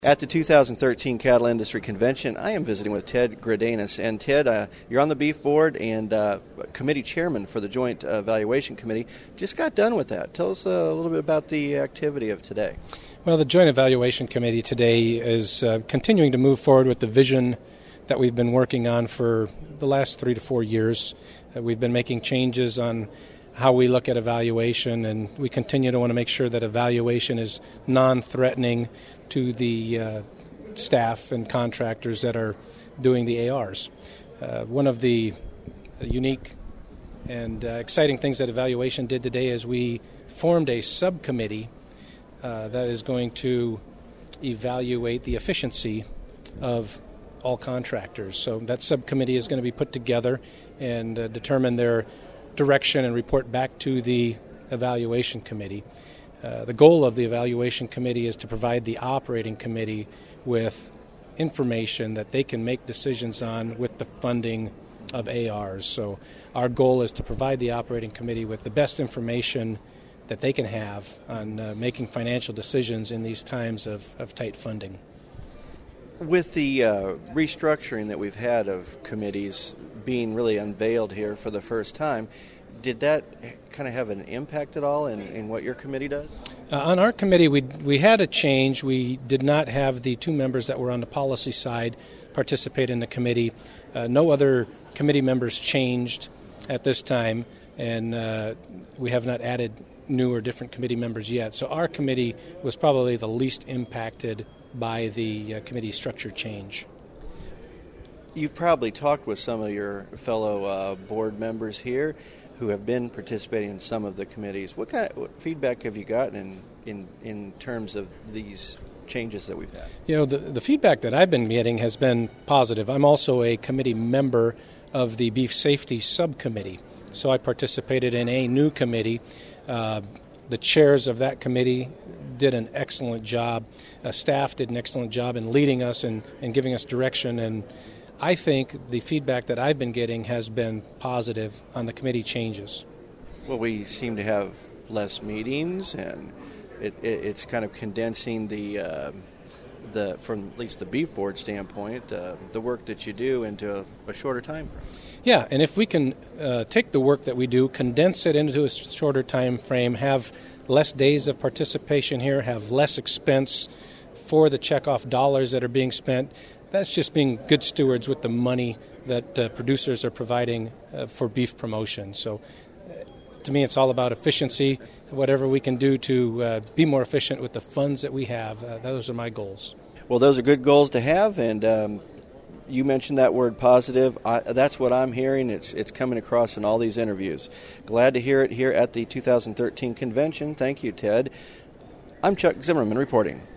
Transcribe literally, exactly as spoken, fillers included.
At the two thousand thirteen Cattle Industry Convention, I am visiting with Ted Gredanus. And Ted, uh, you're on the beef board and uh, committee chairman for the Joint uh, Evaluation Committee. Just got done with that. Tell us uh, a little bit about the activity of today. Well, the Joint Evaluation Committee today is uh, continuing to move forward with the vision that we've been working on for the last three to four years. Uh, we've been making changes on how we look at evaluation, and we continue to want to make sure that evaluation is non-threatening to the uh, staff and contractors that are doing the A Rs. Uh, one of the unique and uh, exciting things that evaluation did today is we formed a subcommittee uh, that is going to evaluate the efficiency of all contractors. So that subcommittee is going to be put together and uh, determine their direction and report back to the evaluation committee. Uh, the goal of the evaluation committee is to provide the operating committee with information that they can make decisions on with the funding of A Rs. So our goal is to provide the operating committee with the best information that they can have on uh, making financial decisions in these times of, of tight funding. With the uh, restructuring that we've had of committees being really unveiled here for the first time, did that kind of have an impact at all in, in what your committee does? Uh, on our committee, we we had a change. We did not have the two members that were on the policy side participate in the committee. Uh, no other committee members changed at this time, and uh, we have not added new or different committee members yet. So our committee was probably the least impacted by the uh, committee structure change. You've probably talked with some of your fellow uh, board members here who have been participating in some of the committees. What kind of what feedback have you gotten in, in, in terms of these changes that we've had? You know, the, the feedback that I've been getting has been positive. I'm also a committee member of the Beef Safety Subcommittee, so I participated in a new committee. Uh, the chairs of that committee did an excellent job. Uh, staff did an excellent job in leading us and, and giving us direction, and I think the feedback that I've been getting has been positive on the committee changes. Well, we seem to have less meetings, and it, it, it's kind of condensing the, uh, the from at least the beef board standpoint, uh, the work that you do into a, a shorter time frame. Yeah, and if we can uh, take the work that we do, condense it into a shorter time frame, have less days of participation here, have less expense for the checkoff dollars that are being spent, that's just being good stewards with the money that uh, producers are providing uh, for beef promotion. So uh, to me, it's all about efficiency. Whatever we can do to uh, be more efficient with the funds that we have, uh, those are my goals. Well, those are good goals to have, and um, you mentioned that word positive. I, that's what I'm hearing. It's, it's coming across in all these interviews. Glad to hear it here at the two thousand thirteen convention. Thank you, Ted. I'm Chuck Zimmerman reporting.